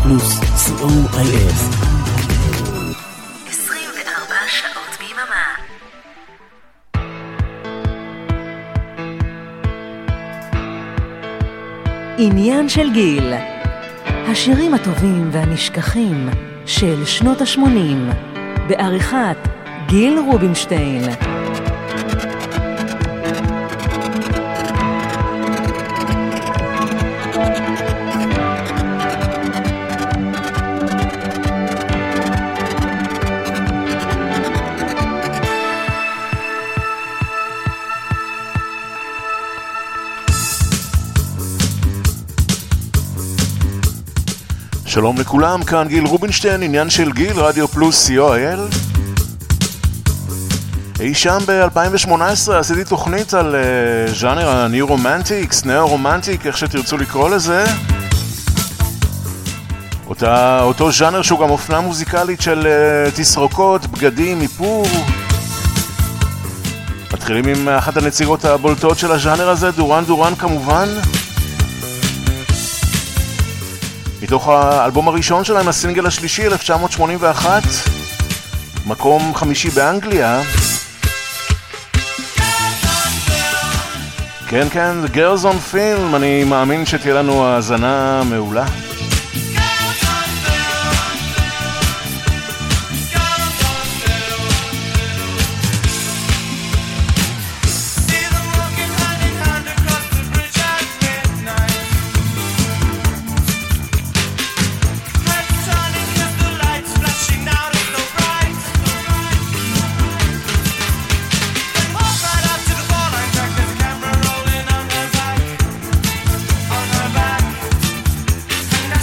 פלוס co.il 24 שעות ביממה. עניין של גיל, השירים הטובים והנשכחים של שנות ה-80 בעריכת גיל רובינשטיין. שלום לכולם, כאן גיל רובינשטיין, עניין של גיל, רדיו פלוס co.il. אי שם ב-2018 עשיתי תוכנית על ז'אנר הניו-רומנטיקס, נאו-רומנטיק, איך שתרצו לקרוא לזה. אותו ז'אנר שהוא גם אופנה מוזיקלית של תסרוקות, בגדים, איפור. מתחילים עם אחת הנציגות הבולטות של הז'אנר הזה, דורן דורן כמובן. מתוך האלבום הראשון שלהם, הסינגל השלישי, 1981, מקום 5 באנגליה. כן, כן, The Girls on Film, אני מאמין שתהיה לנו האזנה מעולה. Now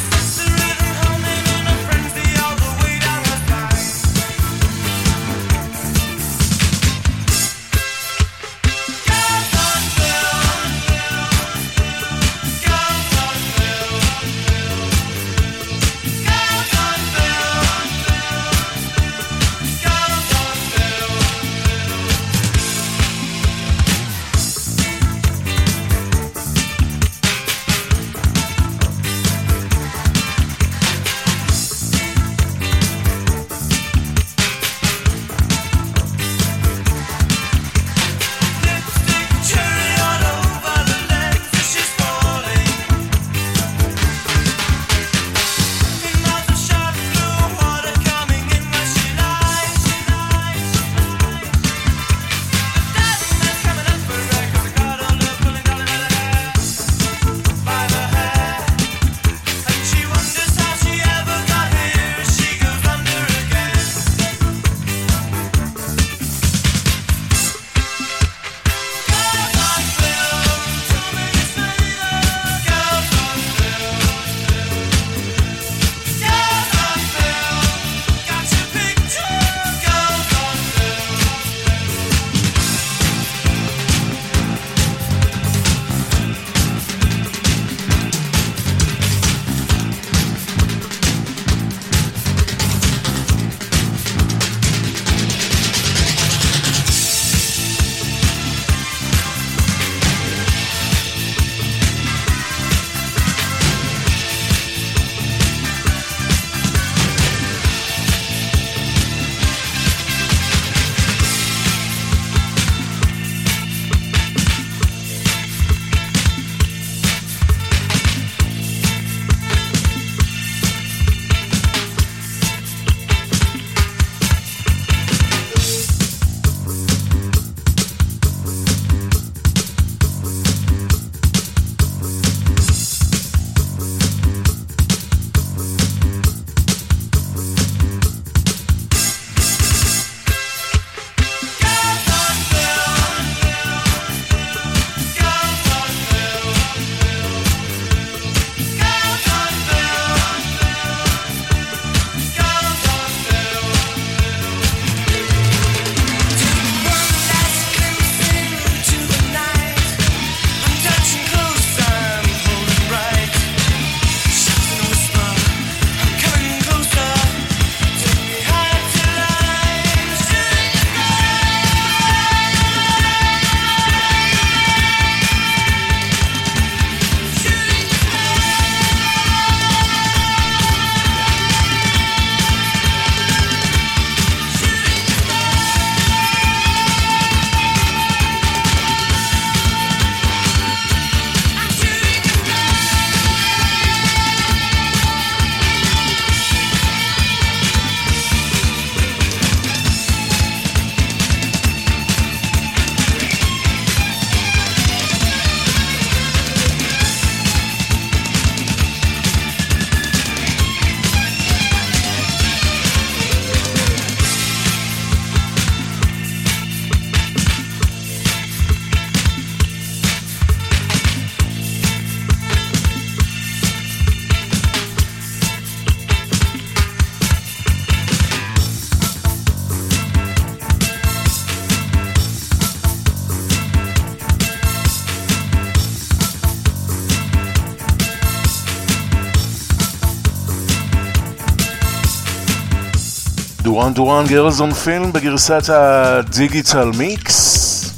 דורן דורן גרלס און פילם בגרסת הדיגיטל מיקס.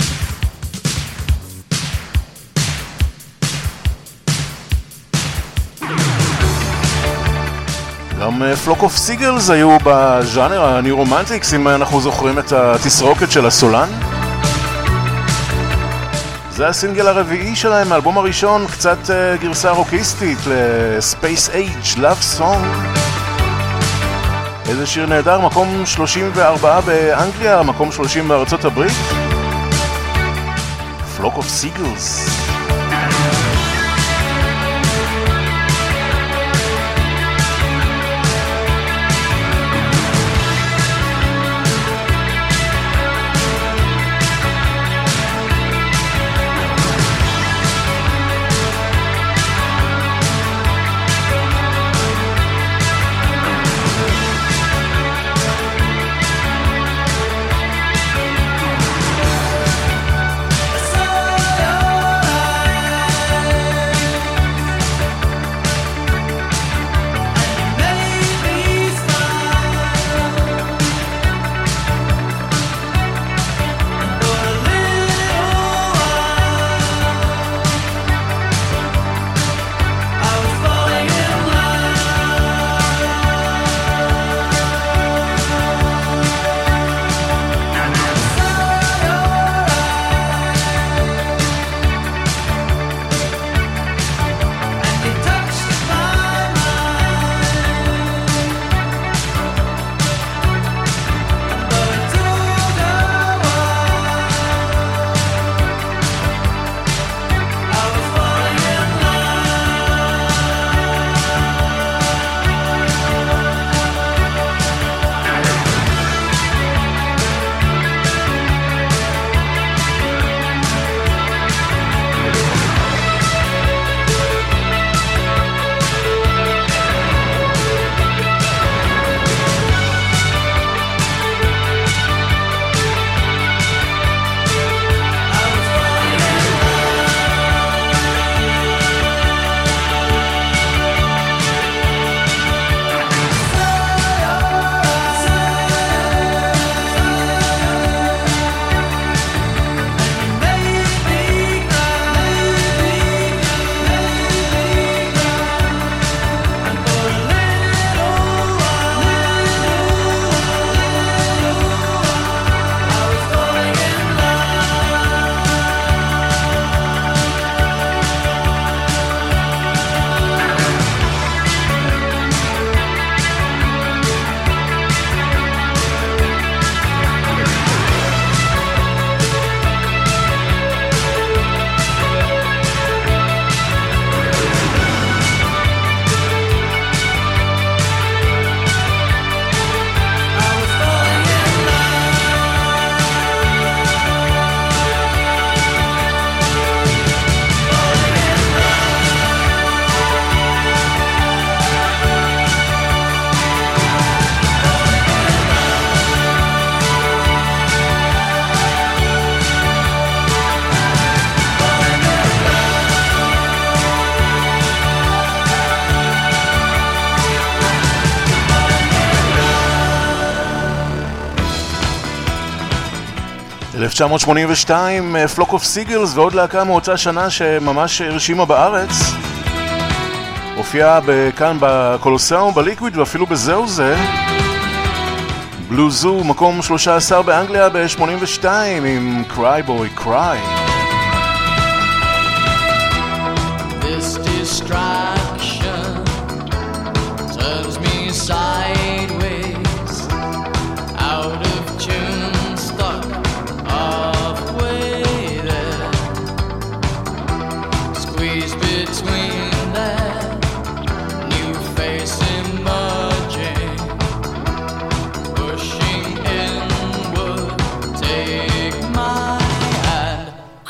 גם פלוק אוף סיגלס היו בז'אנר הניורומנטיקס, אם אנחנו זוכרים את התסרוקת של הסולן. זה הסינגל הרביעי שלהם, האלבום הראשון, קצת גרסה רוקיסטית ל-Space Age Love Song. איזה שיר נהדר, מקום 34 באנגליה, מקום 30 בארצות הברית. Flock of Seagulls. ב-1982, Flock of Seagulls ועוד להקה מאותה שנה שממש הרשימה בארץ. הופיעה כאן בקולוסיאום, בליקוויד ואפילו בזהו זה. בלו זו, מקום 13 באנגליה ב-82 עם Cry Boy Cry. This distraction turns me sideways, out of tune, stuck halfway there, squeezed between that new face emerging, pushing inward, take my hand,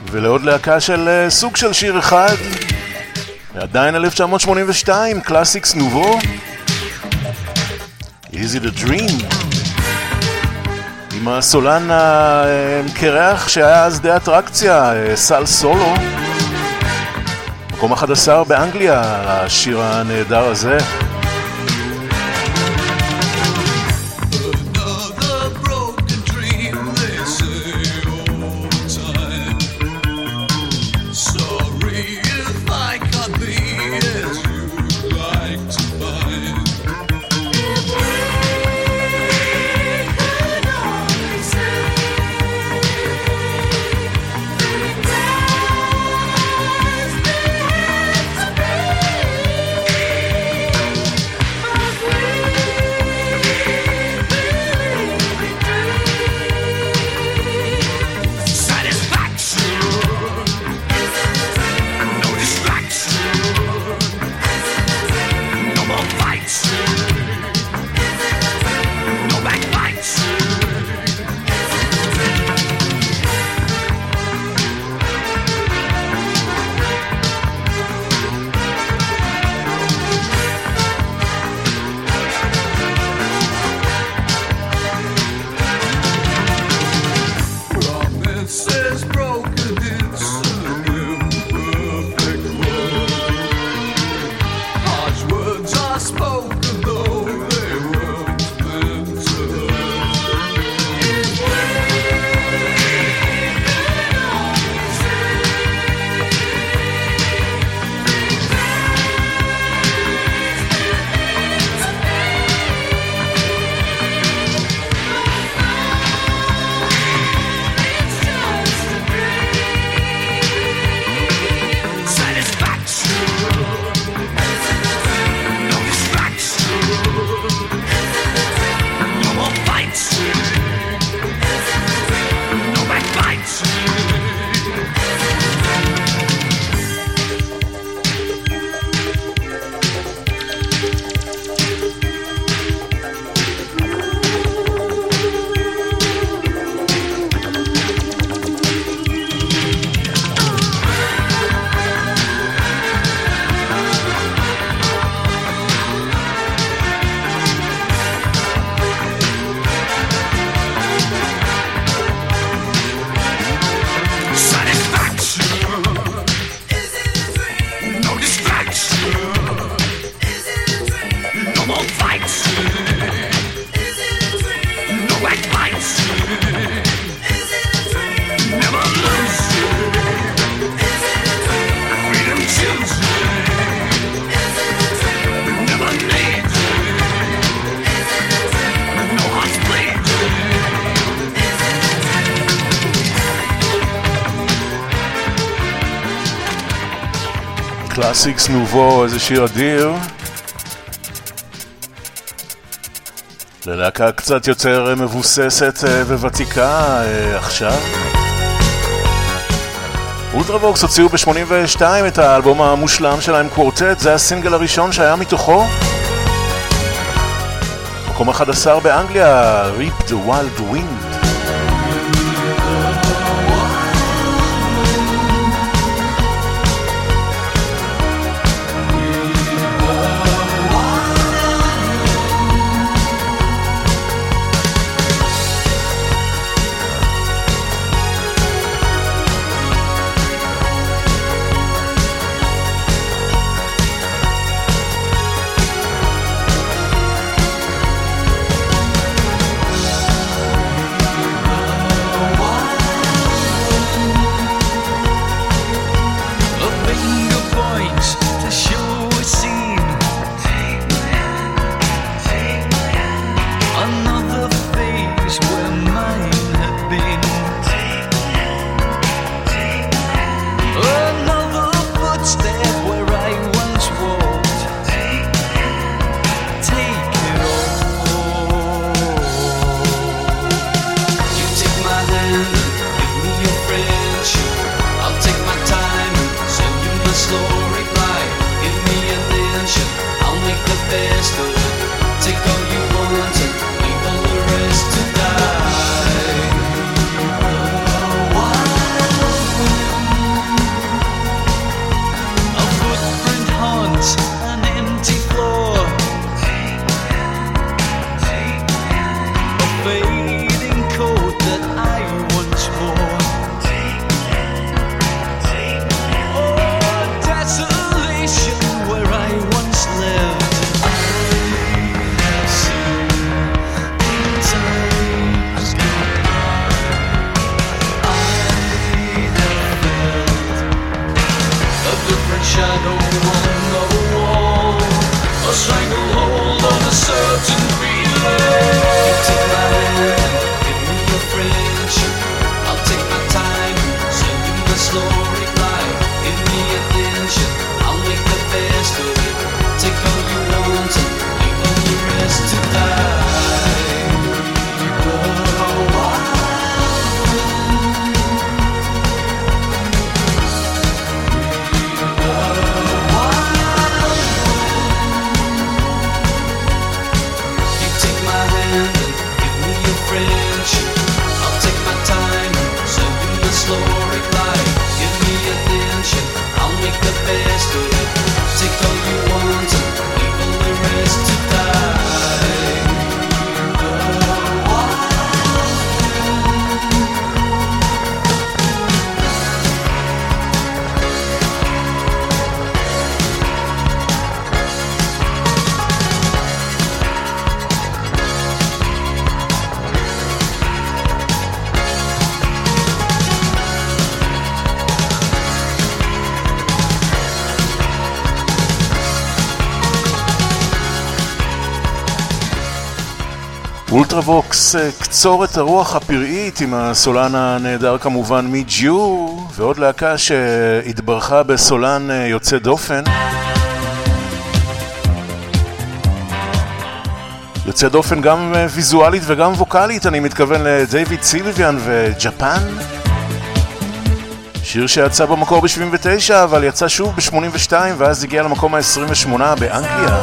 ולעוד להקה של סוג של שיר אחד, ועדיין 1982, קלאסיקס נובו, Is it a Dream? עם הסולן הקרח שהיה אז די אטרקציה, סל סולו. מקום 11 באנגליה, השיר הנהדר הזה. קלאסיקס נובו, איזה שיר אדיר. ללהקה קצת יותר מבוססת וותיקה עכשיו. אולטרווקס הוציאו ב-82 את האלבום המושלם שלהם, קוורטט, זה הסינגל הראשון שהיה מתוכו. מקום 11 באנגליה, Reap the Wild Wind. footprint shadow on the wall, a stranglehold on a certain feeling. You take my hand, give me your friendship. I'll take my time, send you the slow reply. Give me attention, I'll make the best of it. Take all you want and leave all the rest to die. אולטרווקס, קצור את הרוח הפראית עם הסולן הנהדר כמובן מג'יו, ועוד להקה שהתברכה בסולן יוצא דופן. יוצא דופן גם ויזואלית וגם ווקלית, אני מתכוון לדייוויד סילביאן וג'פן. שיר שיצא במקור ב-79 אבל יצא שוב ב-82 ואז הגיע למקום ה-28 באנגליה.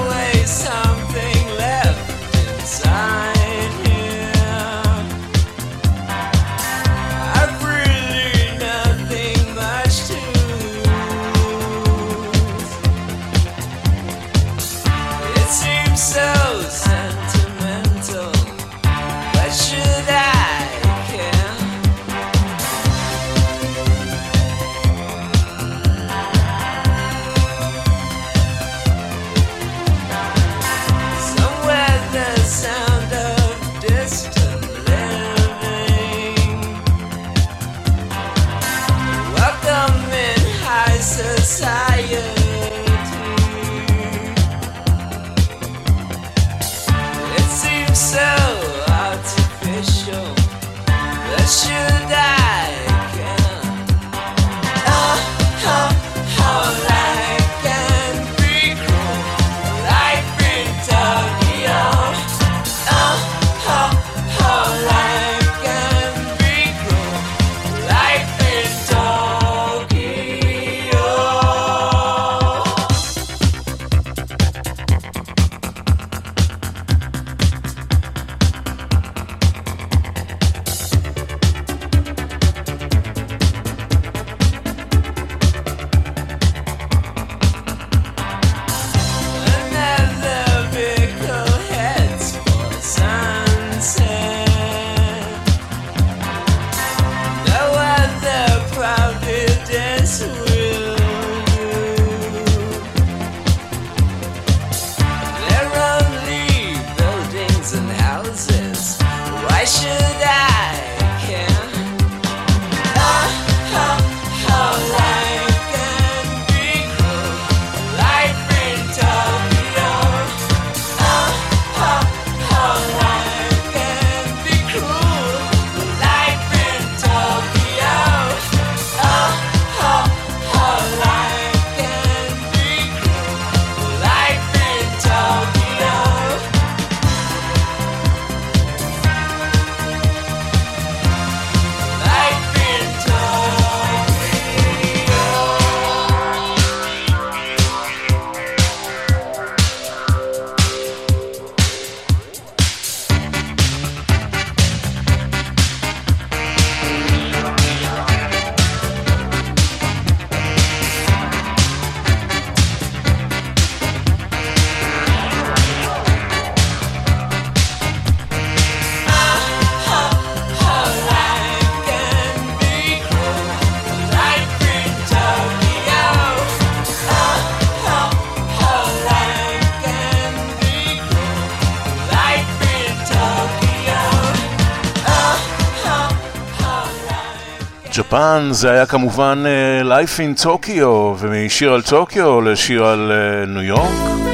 ג'פן זה היה כמובן Life in Tokyo, ומשיר על טוקיו לשיר על ניו יורק.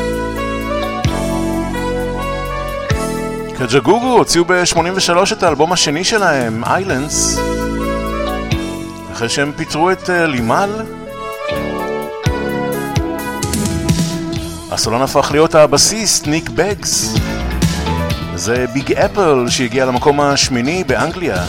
קג'גוגו הוציאו ב-83 את האלבום השני שלהם, Islands, אחרי שהם פיטרו את לימל. הסולן הפך להיות הבסיסט, ניק בגס. זה ביג אפל שהגיע למקום השמיני באנגליה.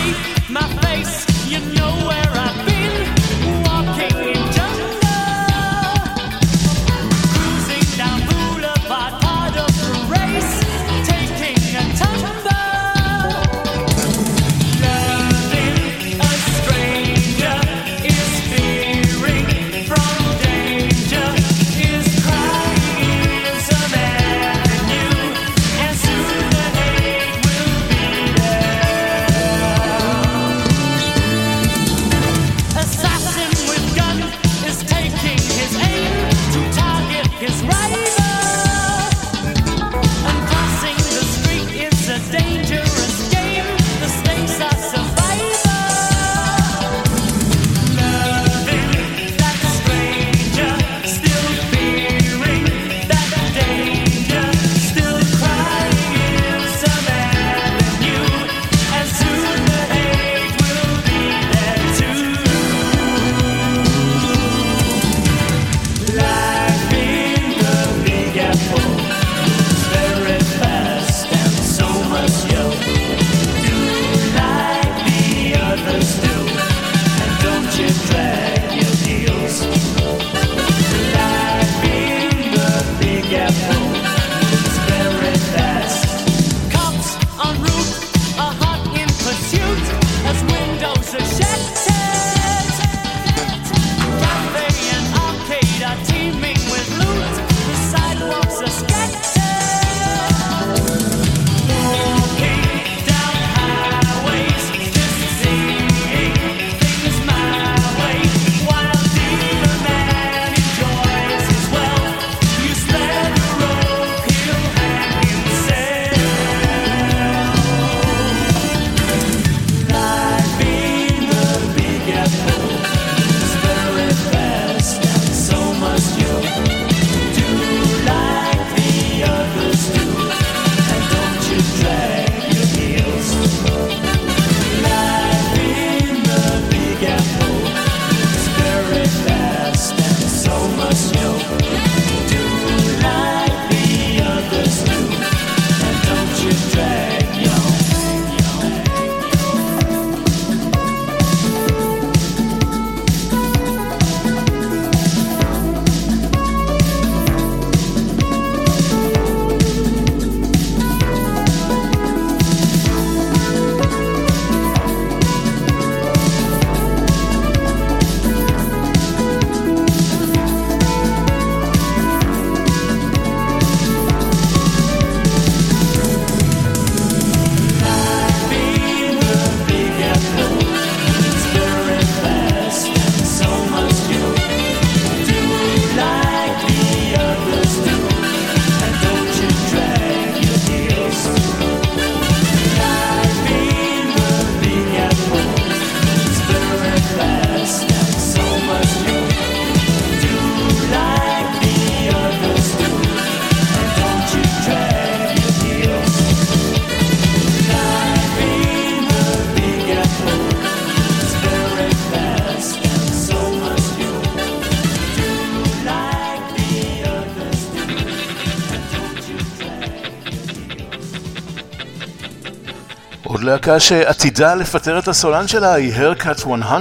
עוד להקה שעתידה לפטר את הסולן שלה היא Haircut 100.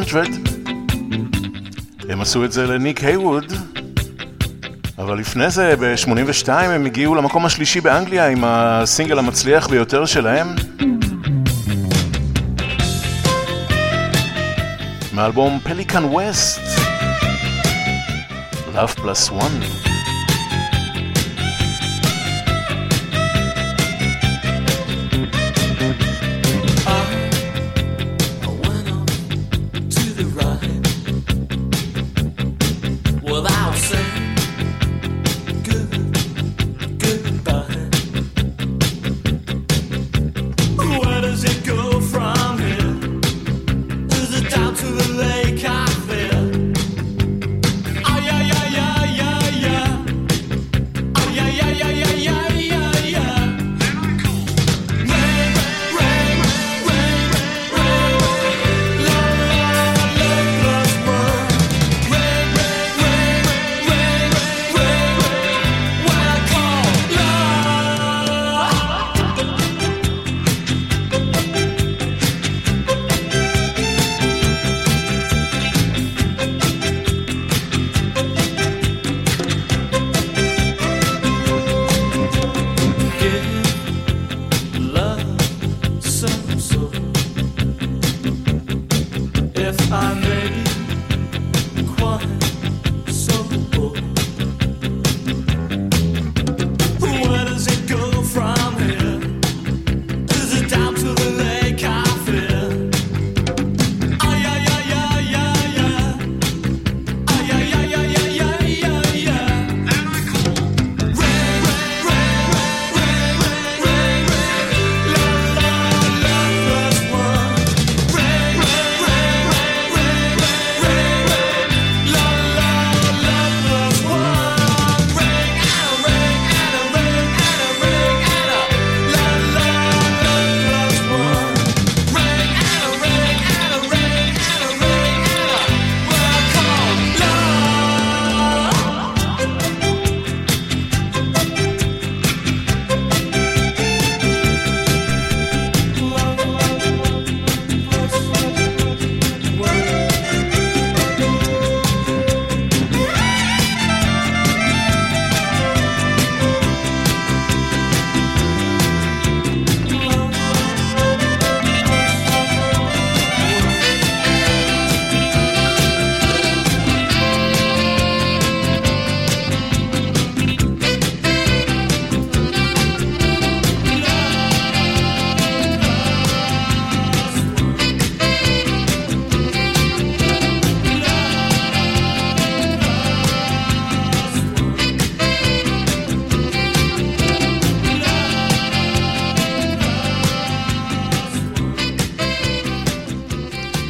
הם עשו את זה לניק היווד, אבל לפני זה ב-82 הם הגיעו למקום השלישי באנגליה עם הסינגל המצליח ביותר שלהם, מאלבום פליקן ווסט, Love Plus One. Down to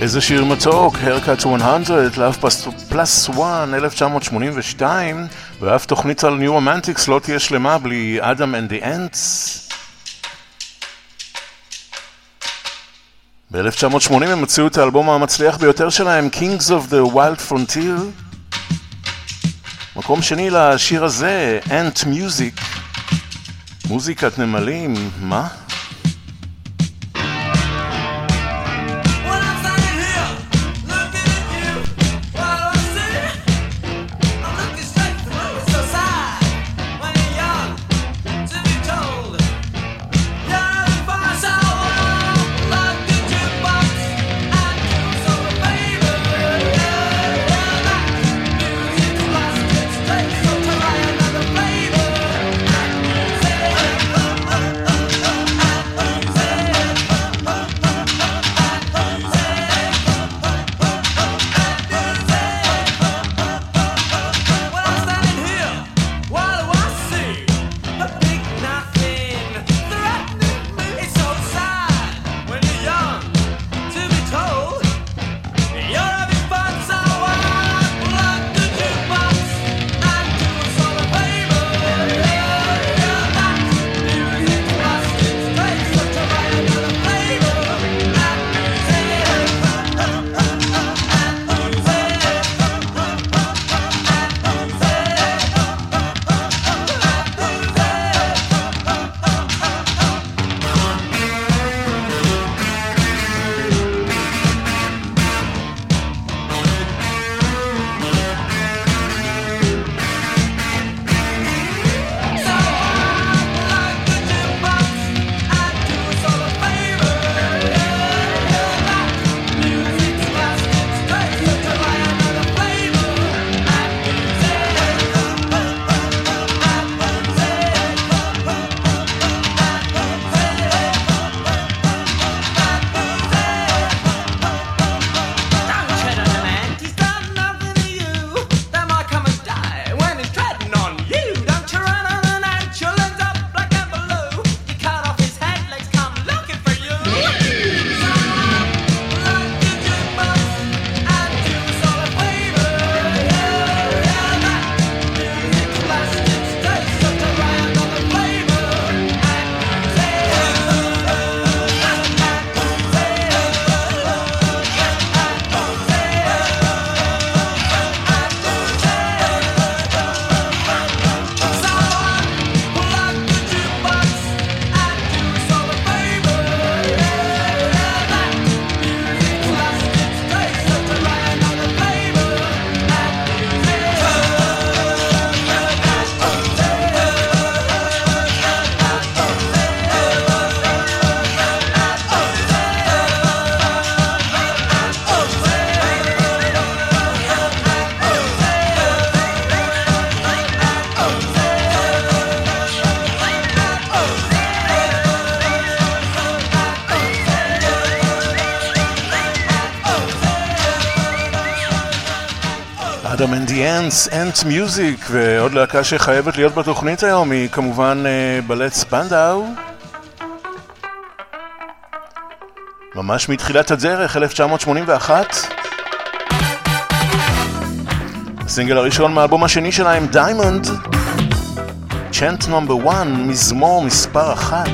איזה שיר מתוק, Haircut 100, Love Plus One, 1982, ואף תוכנית על New Romantics לא תהיה שלמה בלי Adam and the Ants. ב-1980 הם הוציאו את האלבום המצליח ביותר שלהם, Kings of the Wild Frontier. מקום שני לשיר הזה, Ant Music, מוזיקת נמלים, מה? Adam and the Ants, Ant Music, ועוד להקה שחייבת להיות בתוכנית היום היא כמובן בלט ספנדאו. ממש מתחילת הדרך, 1981. הסינגל הראשון מהאלבום השני שלהם, Diamond, Chant No. 1, מזמור מספר 1.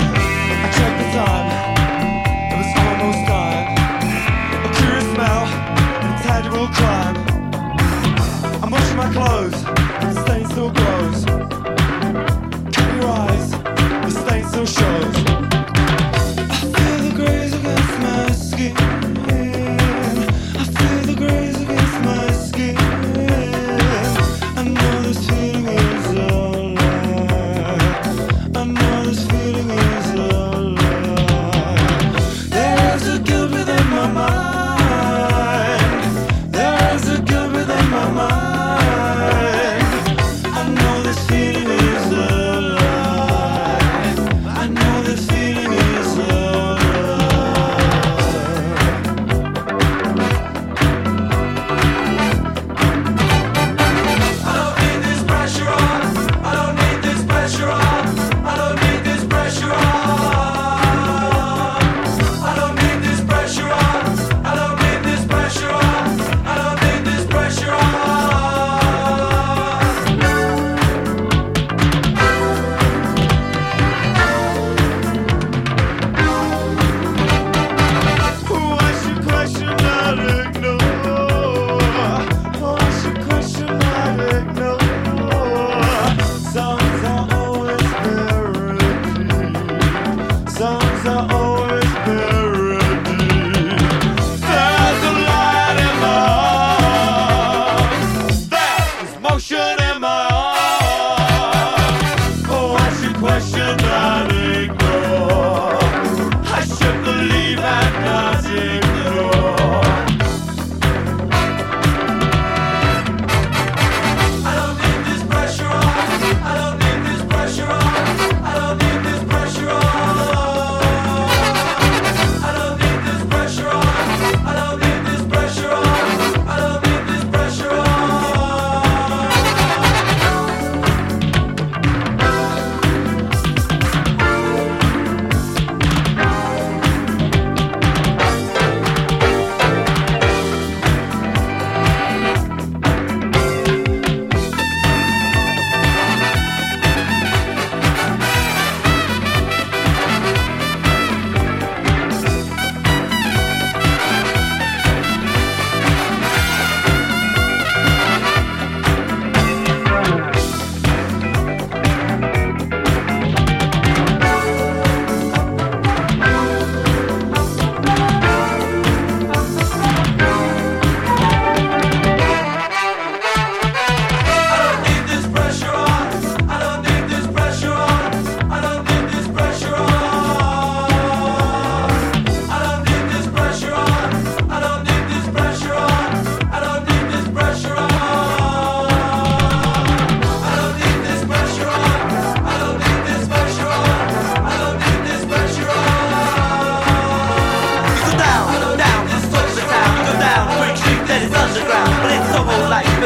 My clothes, the stain still grows. Cover your eyes, the stain still shows. I feel the graze against my skin. I feel the graze against my skin. I know this feeling is a lie. I know this feeling is a lie. There's a guilt within my mind. There's a guilt within my mind.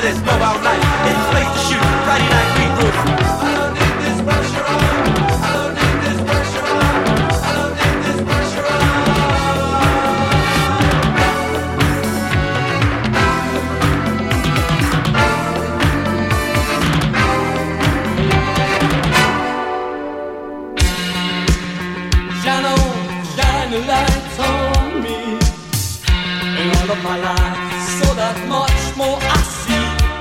let's go out night. It's late to shoot, Friday night we do. I don't need this pressure on. I don't need this pressure on. I don't need this pressure on. Shine on, shine the lights on me. And all of my life, so that much more I see.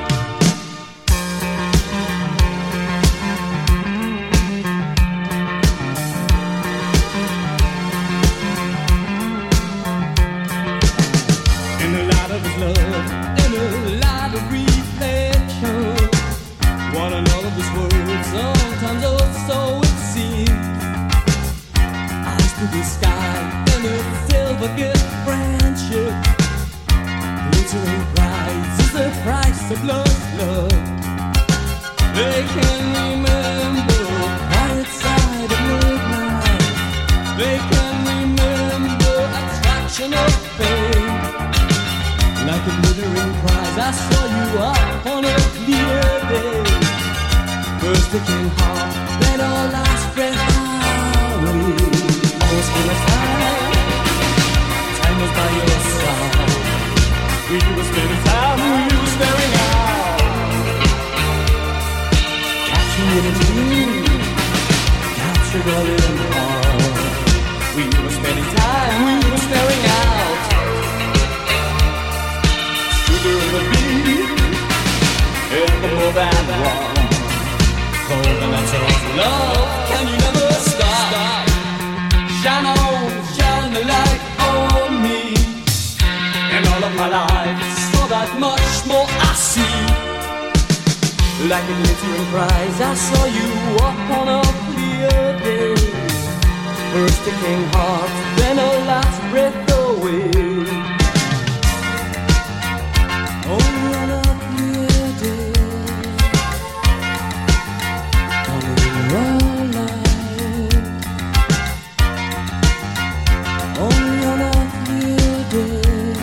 In the light of his love, in the light of reflection, one another's words, sometimes also it seems. Eyes to the sky, and a silver gift friendship. Glittering prize is the price of love. They can remember quiet side of midnight. They can remember attraction of pain. Like a glittering prize, I saw you up on a clear day. First aching heart, then our last breath away. Almost full of time was by your side. We were spending time, we were staring out. Catching it in dream, captured all in heart. We were spending time, we were staring out. Sugar of the beat, ever more than one. Cold and that's all love, can you never stop? Shine on, shine the light on me. And all of my life, so that much more I see. Like a glittering prize, I saw you up on a clear day. First aching heart, then a last breath away. Only on a clear day. Only in your life. Only on a clear day.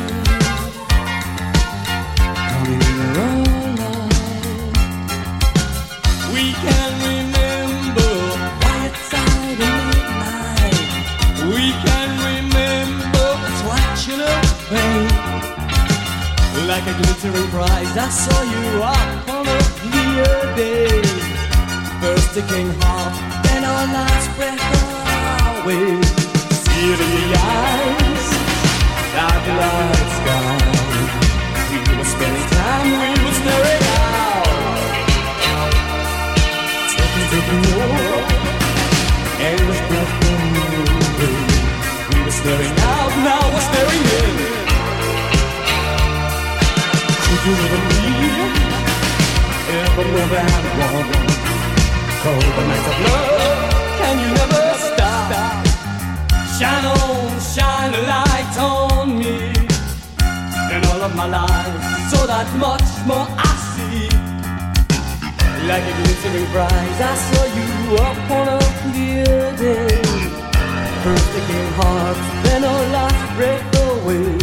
We can remember quiet side of midnight. We can remember attraction of pain. Like a glittering prize, I saw you up on a clear day. First aching heart, then our last breath away. See it in the eyes, dark the light sky. We were spending time, we were staring out. Taking more, endless breath away. We were staring out, now we're staring in. Could you ever leave? Ever more than one. Cold the nights of love, can you never stop? Shine on, shine a light on me. And all of my life, so that much more I see. Like a glittering prize, I saw you up on a clear day. First aching heart, then our last breath away.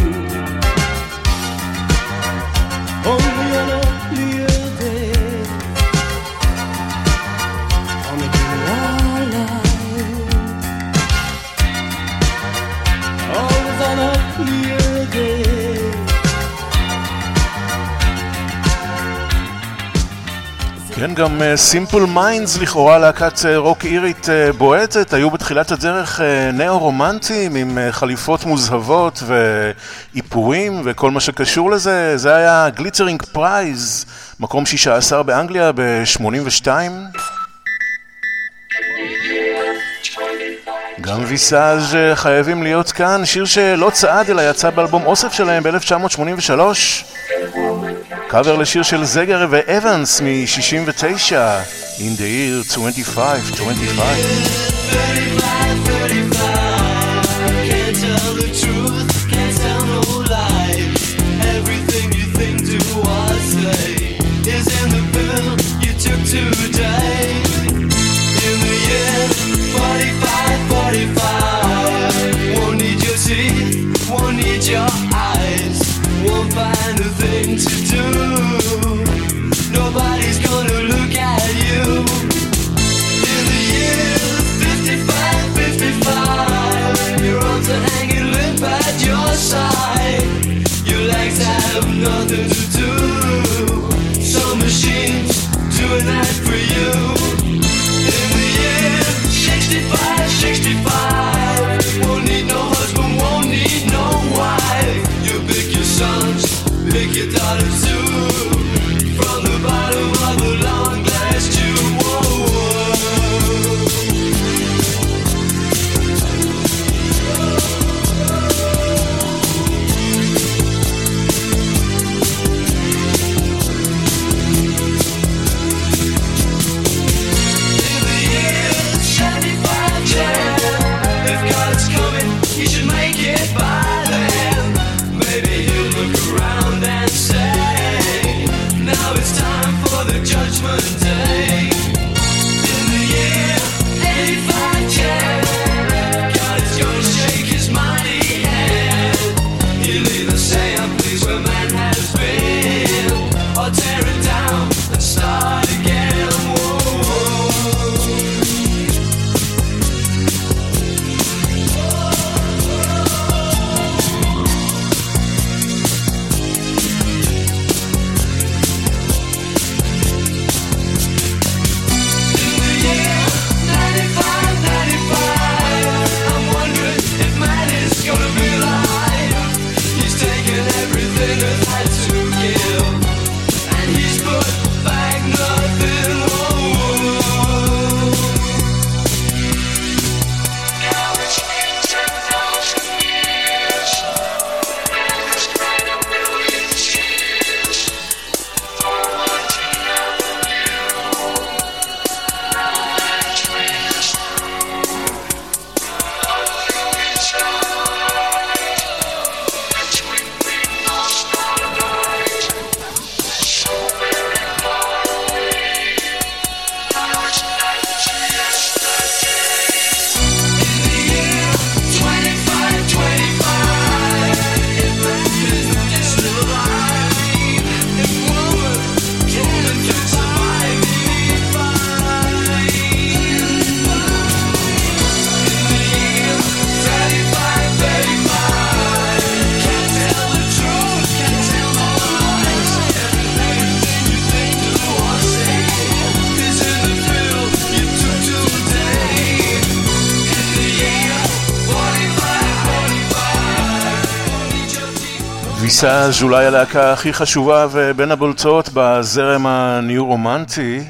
Only on a clear day. Only in our life. Always on a clear day. כן, גם סימפל מיינדס, לכאורה להקת רוק אירית בועטת, היו בתחילת הדרך נאו-רומנטיים עם חליפות מוזהבות ואיפורים וכל מה שקשור לזה. זה היה גליטרינג פרייז, מקום 16 באנגליה ב-82. גם ויסאז' חייבים להיות כאן, שיר שלא צעד אלא יצא באלבום אוסף שלהם ב-1983. קאבר לשיר של זגר ואבנס מ-69, In the Year 2525. Can't tell the truth, can't tell no lies. Everything you think, do or say is in the pill you took today. In the year 45, won't need your teeth, won't need your eyes, won't find a thing to do. start again. ויסאז' אולי הלהקה הכי חשובה ובין הבולטות בזרם הניו-רומנטי.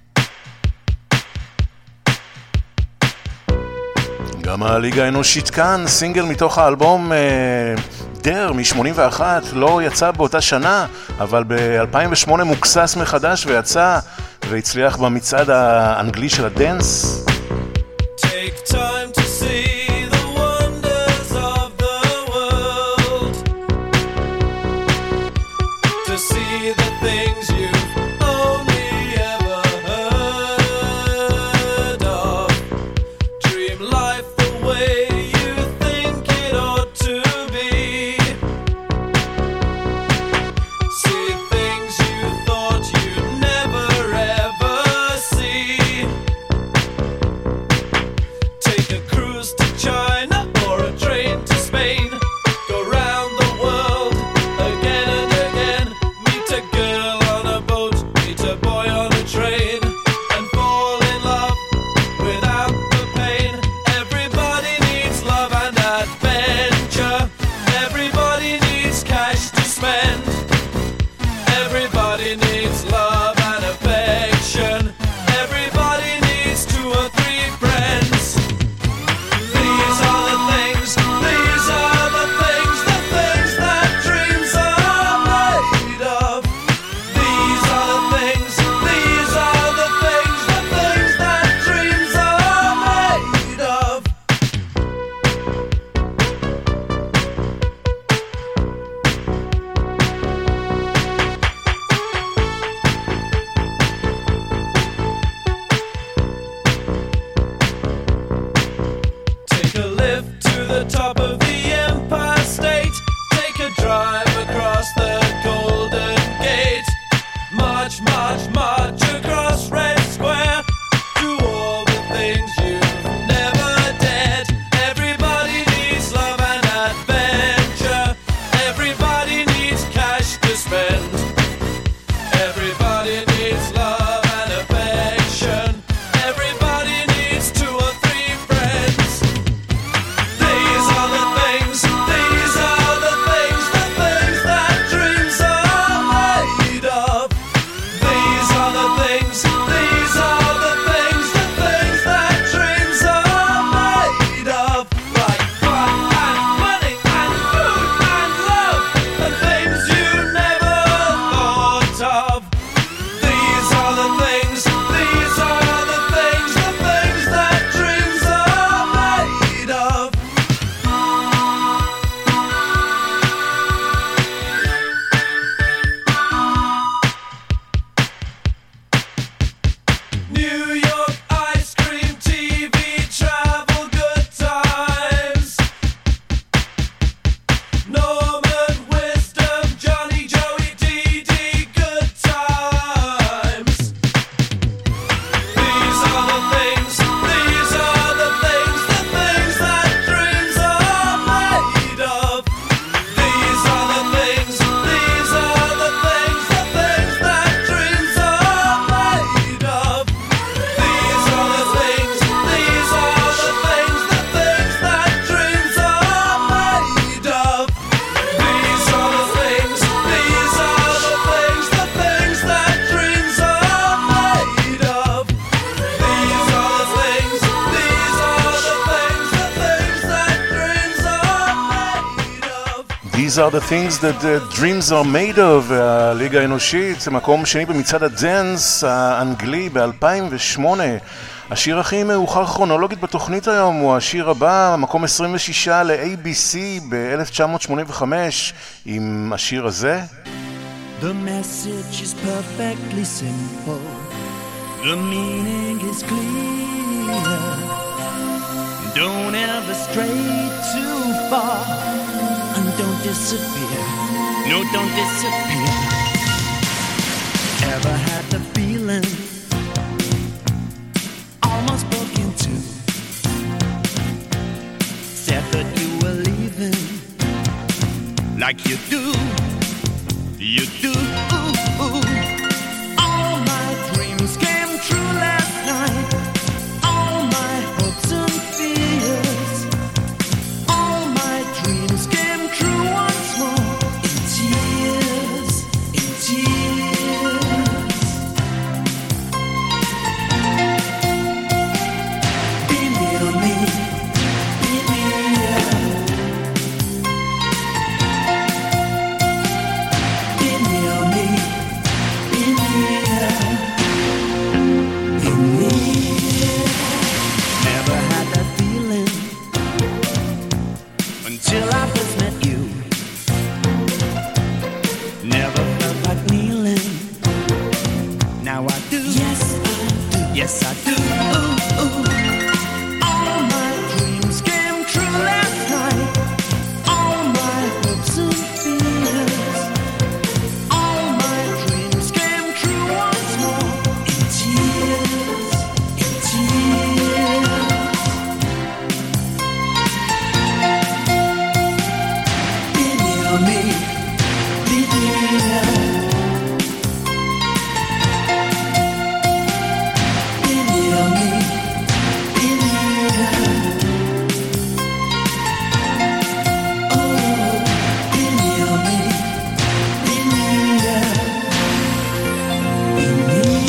גם הליגה האנושית כאן, סינגל מתוך האלבום דר מ-81, לא יצא באותה שנה, אבל ב-2008 מוקסס מחדש ויצא והצליח במצעד האנגלי של הדנס. Take time to see the wonders of the world, to see the things you've only ever heard of. Dream life the way you think it ought to be. See things you thought you'd never ever see. Take a cruise to China or a train to Spain. Go round the world again and again. Meet a girl on a boat, meet a boy on a train, and fall in love without the pain. Everybody needs love and adventure. Everybody needs cash to spend. Everybody needs love and affection. Everybody needs 2 or 3 friends. These are the things that dreams are made of. These are the things that dreams are made of. Take a lift to the top of the Empire State. Take a drive across the Golden Gate. March, march, march across Red Square. Do all the things you've never dared. Everybody needs love and adventure. Everybody needs cash to spend. Everybody needs love and affection. Everybody needs 2 or 3 friends. These are the things that dreams are made of. These are the things are the things that the dreams are made of, הליגה האנושית, מקום שני במצעד הדנס האנגלי ב-2008. השיר הכי מאוחר כרונולוגית בתוכנית היום הוא השיר הבא, מקום 26 ל-ABC ב-1985 עם השיר הזה. The message is perfectly simple. The meaning is clear. Don't ever stray too far. And don't disappear. No, don't disappear. Ever had the feeling almost broke into? Said that you were leaving like you do. You do. All my dreams came true last night. All my hopes and fears. All my dreams came true once more. In tears, in tears. Be near me, be near. Be near me, be near. Be near. Never had that feeling until I first met you. Never felt like kneeling. Now I do. Yes, I do. Yes, I do. Ooh, ooh. All my dreams came true last night. All my hopes and fears. All my dreams came true once more. In tears, in tears. Be near me, be near. Be near me, be near. Oh, be near me, be near. Be near.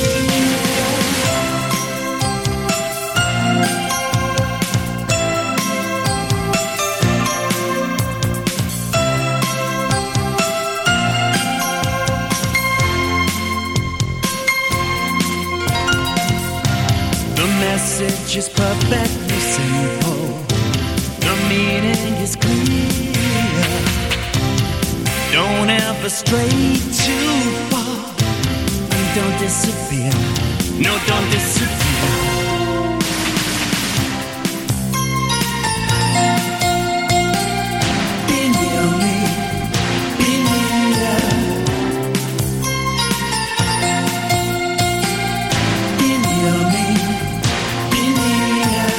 The message is perfectly simple. The meaning is clear. Don't ever stray too far. And don't disappear. No, don't disappear. Be near me, be near. Be near me, be near.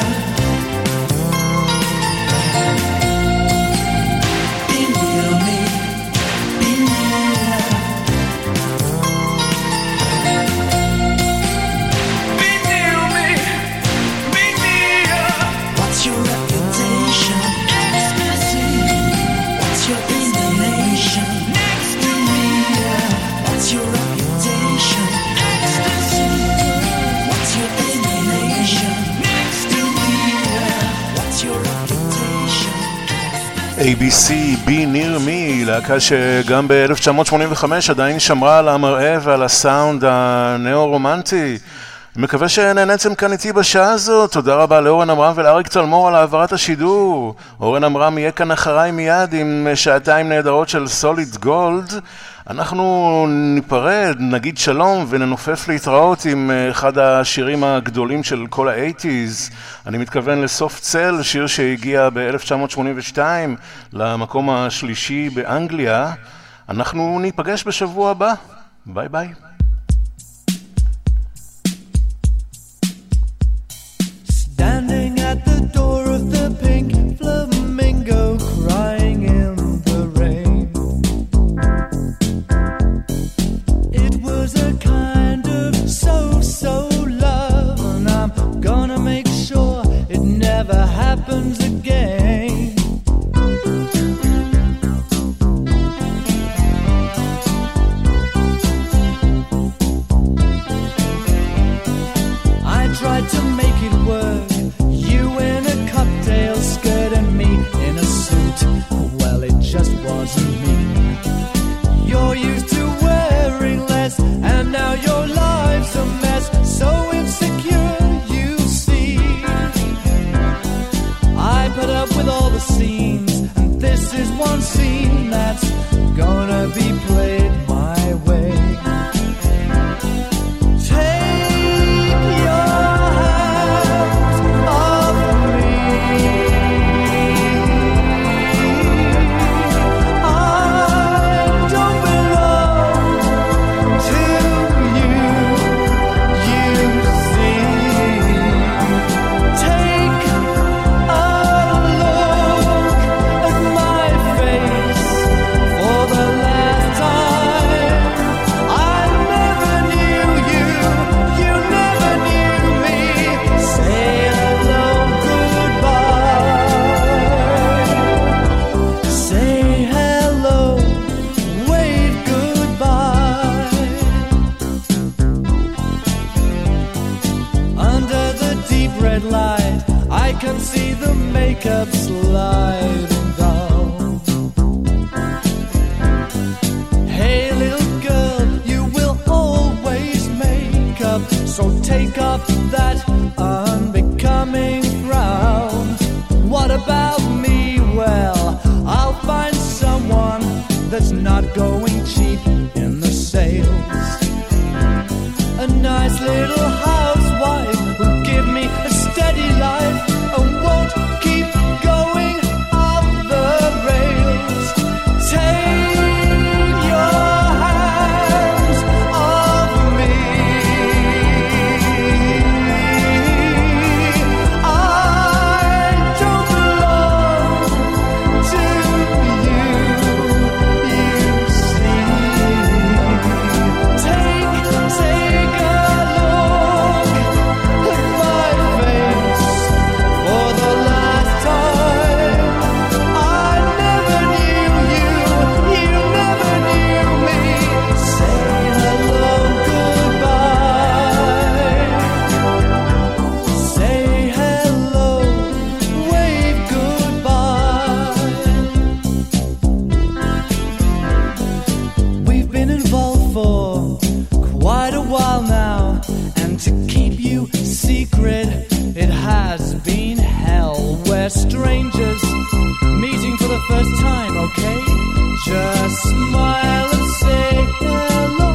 Be near me, be near. Be near me, be near. What's your reputation? Ecstasy. What's your inclination? Next to me. What's your reputation? Ecstasy. What's your inclination? Next to me. What's your reputation? ABC, Be Near Me, להקה שגם ב-1985 עדיין שמרה על המראה ועל הסאונד הנאו-רומנטי. מקווה שנהנתם כאן איתי בשעה הזאת. תודה רבה לאורן אמרם ולאריק צלמור על העברת השידור. אורן אמרם יהיה כאן אחריי מיד עם שעתיים נהדרות של סוליד גולד. אנחנו ניפרד, נגיד שלום וננופף להתראות עם אחד השירים הגדולים של כל ה-80s. אני מתכוון לסוף צל, שיר שהגיע ב-1982 למקום השלישי באנגליה. אנחנו ניפגש בשבוע הבא. ביי ביי. Standing at the door of the pink flamingo, crying in the rain. It was a kind of so love, and I'm gonna make sure it never happens again. And now your life's a mess, so insecure, you see. I put up with all the scenes, and this is one scene that's gonna be played my way. Take your hands off me. I don't belong to you, you see. Take a look at my face for the last time. I never knew you, you never knew me. Say hello, goodbye. Say hello, wave goodbye. Under the deep red light, I can see the makeup sliding down. Hey little girl, you will always make up, so take off that unbecoming frown. What about me? Well, I'll find someone that's not going cheap in the sales. A nice little housewife who'll give me a steady life and won't keep going off the rails. Take your hands off me. I don't belong to you, you see. Take a look at my face for the last time. I never knew you, you never knew me. Say hello, goodbye. Say hello, wave goodbye. We've been involved for quite a while now, and to keep you secret, it has been hell. We're strangers meeting for the first time, okay? Just smile and say hello.